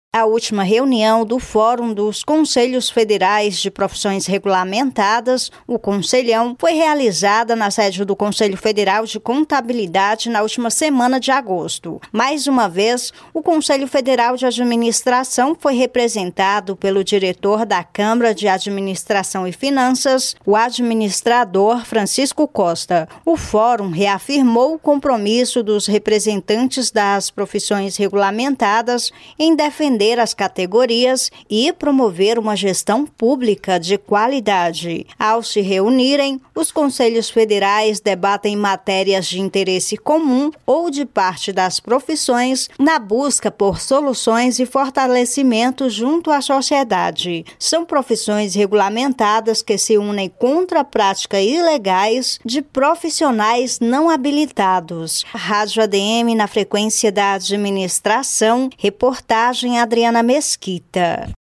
A última reunião do Fórum dos Conselhos Federais de Profissões Regulamentadas, o Conselhão, foi realizada na sede do Conselho Federal de Contabilidade na última semana de agosto. Mais uma vez, o Conselho Federal de Administração foi representado pelo diretor da Câmara de Administração e Finanças, o administrador Francisco Costa. O Fórum reafirmou o compromisso dos representantes das profissões regulamentadas em defender as categorias e promover uma gestão pública de qualidade. Ao se reunirem, os conselhos federais debatem matérias de interesse comum ou de parte das profissões na busca por soluções e fortalecimento junto à sociedade. São profissões regulamentadas que se unem contra práticas ilegais de profissionais não habilitados. Rádio ADM na frequência da administração, reportagem Adriana Mesquita.